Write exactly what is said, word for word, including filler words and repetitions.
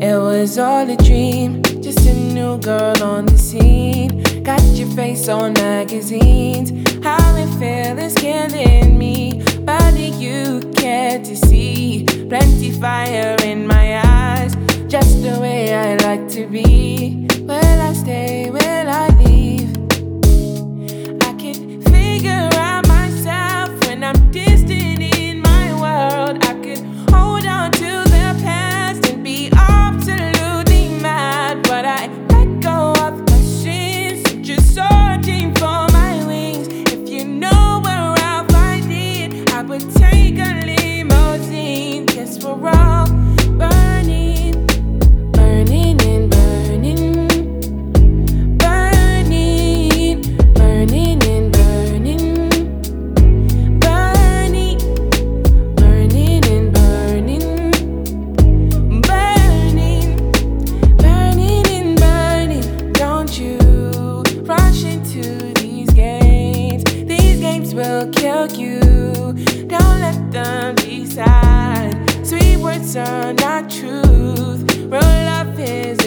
It was all a dream, just a new girl on the scene. Got your face on magazines. How it feel is killing me, but you care to see. Plenty fire in my eyes, just the way I like to be. Will I stay, will I leave? I can figure out myself when I'm distant in my world. I could hold on to the past and be absolutely mad, but I let go of my sins, just searching for my wings. If you know where I'll find it, I would take a limousine. Guess we're all burning, burning and burning, burning, burning and burning, burning, burning and burning, burning, burning and burning. Don't you rush into these games. These games will kill you. Don't let them decide. Sweet words are not truth. Real love is